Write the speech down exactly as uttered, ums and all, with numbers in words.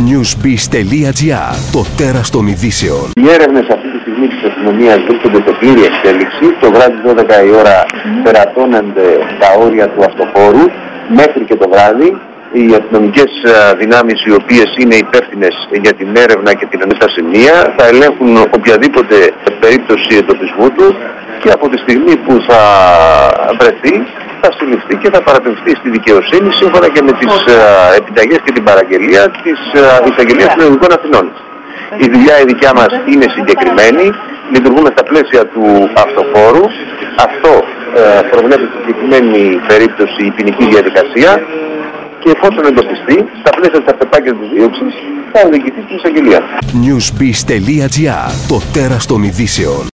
newsbiz.gr, το τέρας των ειδήσεων. Οι έρευνες αυτή τη στιγμή της αστυνομίας βρίσκονται σε πλήρη εξέλιξη. Το βράδυ δώδεκα η ώρα περατώνονται τα όρια του αυτοφόρου μέχρι και το βράδυ. Οι αστυνομικές δυνάμεις, οι οποίες είναι υπεύθυνες για την έρευνα και την αναστασιμία, θα ελέγχουν οποιαδήποτε περίπτωση εντοπισμού του και από τη στιγμή που θα βρεθεί θα συλληφθεί και θα παραπεμφθεί στη δικαιοσύνη σύμφωνα και με τις επιταγές και την παραγγελία της Εισαγγελίας των Ελληνικών Αθηνών. Η δουλειά η δικιά μας είναι συγκεκριμένη, λειτουργούμε στα πλαίσια του αυτοφόρου. Αυτό ε, προβλέπει στη συγκεκριμένη περίπτωση η ποινική διαδικασία και εφόσον εντοπιστεί, στα πλαίσια της αυτεπάγγελτης της δίωξης θα οδηγηθεί στην εισαγγελία. newsbiz.gr, το τέρας των ειδήσεων.